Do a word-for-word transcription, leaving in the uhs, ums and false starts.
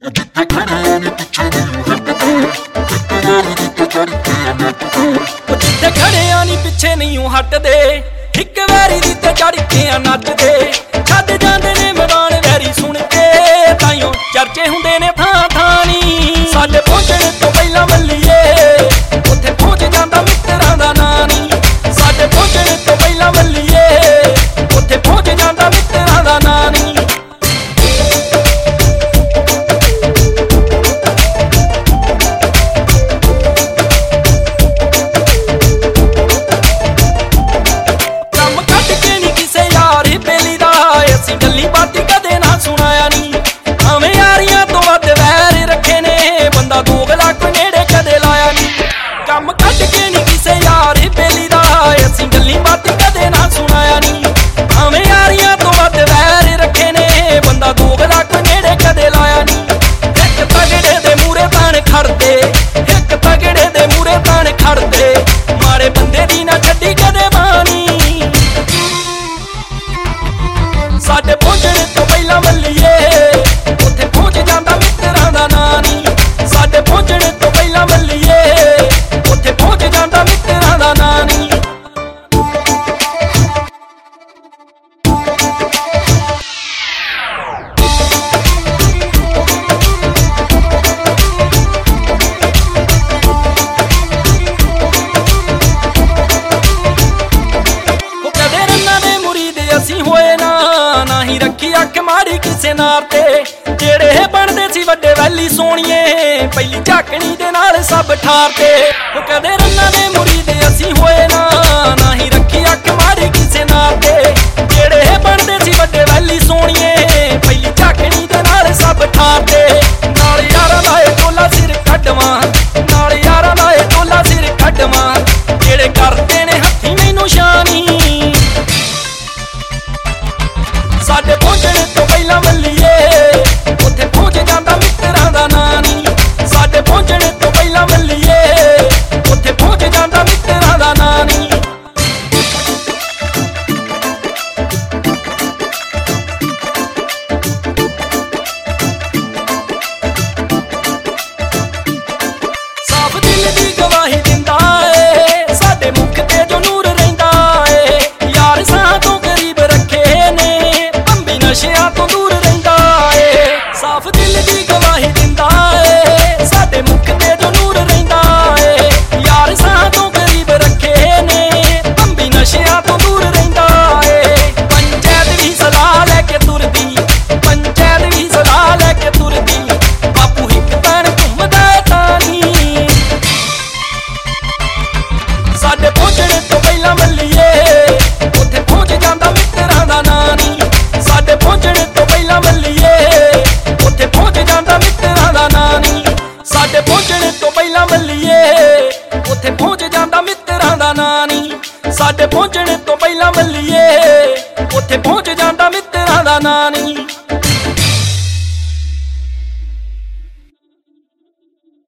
जिथे खड़िया नी पिछे नहीं हटदे, इक वैरी दी ते चढ़ के नचदे। छड्ड जांदे ने मैदान वैरी सुन के, ताइयों चर्चे हुंदे ने थां थां नी। साडे पहुंचण तो पहला मल्लीए, उत्थे पहुंच जांदा मित्तरां दा नां नी। साडे पहुंचण तो पहला मल्लीए, उत्थे पहुंच जांदा मित्तरां दा नां नी। गल्ली बाती कदे ना सुनाया नी, भावें यारियां तो वध वैर रखे ने, बंदा दोगला कोई नेड़े कदे लाया नी। कम कट के नी किसे यार बेली दा, असीं गल्ली बाती कदे ना सुनाया नी। भावें यारियां तो वध वैर रखे ने, बंदा दोगला कोई नेड़े कदे लाया नी। एक तगड़े दे मूरे तान खड़दे, एक तगड़े दे मूरे तान खड़दे, मारे बंदे दी ना छड्डी कदे बानी। साडे पहुंचण तो पहला मल्लीए, उत्थे पहुंच जांदा मित्तरां दा नां नी। साडे पहुंचण तो पहला मल्लीए, उत्थे पहुंच जांदा मित्तरां दा नां नी। कदे रन्ना दे मुरीद असीं होए ना, ना ही रखी अख मारी किसे नार ते। जेड़े बनदे सी वड्डे वैली सोहणीए, पहली झाकणी दे नाल सब ठारते। कदे रन्ना दे मुरीद असीं होए ना, ना ही रखी अख मारी किसे नार ते। जेड़े बनदे सी वड्डे वैली सोहणीए, पहली झाकणी दे नाल सब ठारते। नाल यारां दा ए टोला सिर कड्डवां, नाल यारां दा ए टोला सिर कड्डवां, जेड़े करदे ने हत्थी मैनूं शानी। साडे पहुंचण तो पहला मल्लीए, उत्थे पहुंच जांदा मित्तरां दा नां नी। साडे पहुंचण तो पहला मल्लीए, उत्थे पहुंच जांदा मित्तरां दा नां नी। साफ दिल दी गवाही दिंदा ए, साडे मुख ते जो नूर रहिंदा ए। यार सां तो करीब रखे ने, नशियां तो दूर रहिंदा ए। साफ दिल दी गवाही दिंदा ए, साडे मुख ते जो नूर रहिंदा ए। यार सां तो करीब रखे ने, अंबी नशियां तो दूर रहिंदा ए। पंचायत भी सलाह लैके तुरदी, पंचायत भी सलाह लैके तुरदी, बापू हिक तान घुमदा तानी। साडे पहुंचण तो पहला मल्लीए, उत्थे पहुंच जांदा मित्तरां दा नां नी। साडे पहुंचण तो पहला मल्लीए, उत्थे पहुंच जांदा मित्तरां दा नां नी। साडे पहुंचण तो पहला मल्लीए, उत्थे पहुंच जांदा मित्तरां दा नां नी। साडे पहुंचण तो पहला मल्लीए, उत्थे पहुंच जांदा मित्तरां दा नां नी।